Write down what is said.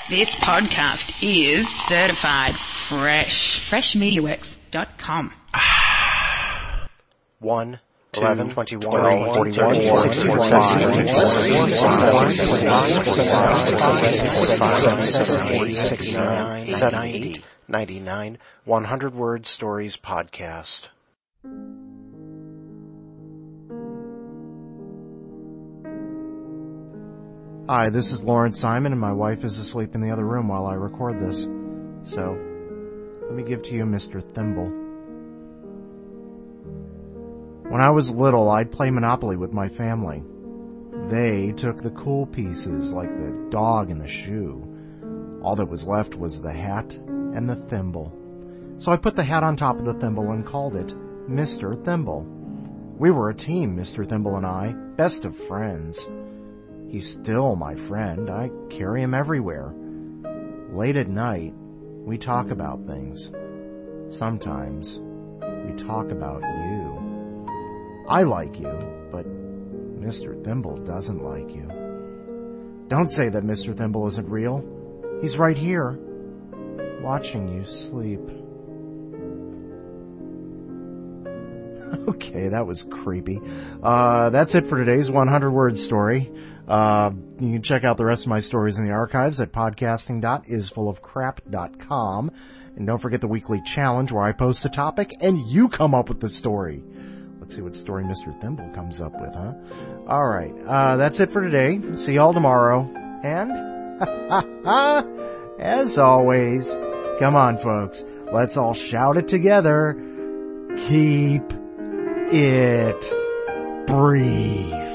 This podcast is certified fresh. FreshMediaWorks.com. 1, 11, 21, 41, 41, 69, 99, 100 Word Stories Podcast. Hi, this is Lawrence Simon, and my wife is asleep in the other room while I record this. So, let me give to you Mr. Thimble. When I was little, I'd play Monopoly with my family. They took the cool pieces, like the dog and the shoe. All that was left was the hat and the thimble. So I put the hat on top of the thimble and called it Mr. Thimble. We were a team, Mr. Thimble and I, best of friends. He's still my friend. I carry him everywhere. Late at night, we talk about things. Sometimes, we talk about you. I like you, but Mr. Thimble doesn't like you. Don't say that Mr. Thimble isn't real. He's right here, watching you sleep. Okay, that was creepy. That's it for today's 100-word story. You can check out the rest of my stories in the archives at podcasting.isfullofcrap.com. And don't forget the weekly challenge where I post a topic and you come up with the story. Let's see what story Mr. Thimble comes up with, huh? All right, that's it for today. See y'all tomorrow. And, as always, come on, folks. Let's all shout it together. Keep it brief.